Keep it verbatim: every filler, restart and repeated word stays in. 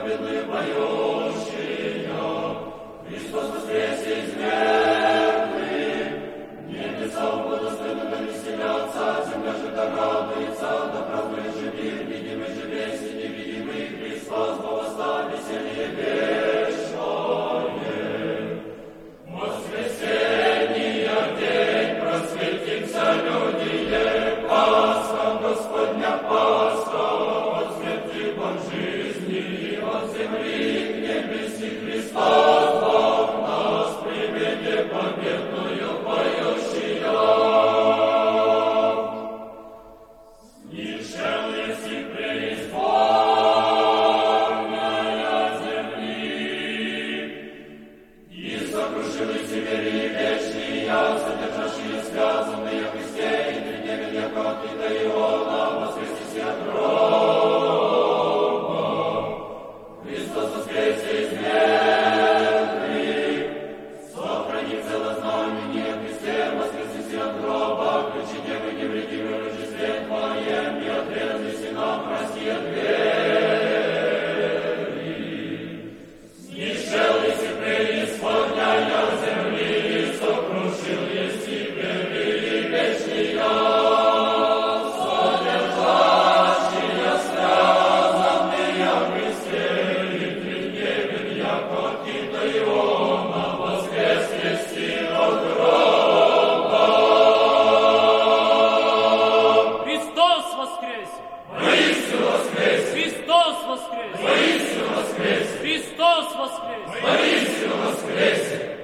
победную поющие. Христос воскресе из мертвых, небеса благословенно веселятся, земля же да радуется, да празднует же мир, видимый же весь и невидимый Христос, во восстав веселье вечное. Воскресенье день, просветимся, люди, Пасха Господня, Пасха, от смерти от жизни и от земли к небеси Христос Бог нас приведет победную поющая. Снишел еси преисподняя земли, и сокрушил земли вечные, содержащие связанные в Христе, и три дня яко открыта Иона, воскресись от гроба. Христос воскресе из мертвых, сохрани цело знамение Христе, воскресись от гроба, ключи девы невредимы в Рождестве Твоем, и отрезались и нам прости от двери. Снишел еси преисподняя земли, и сокрушил еси двери вечные, содержащие связанные в Христе, и тридневен яко открыта Иона, воскрес еси от гроба. Христос воскресе! Воистину воскресе! Христос воскресе! Воистину воскресе! Христос воскресе! Воистину воскресе!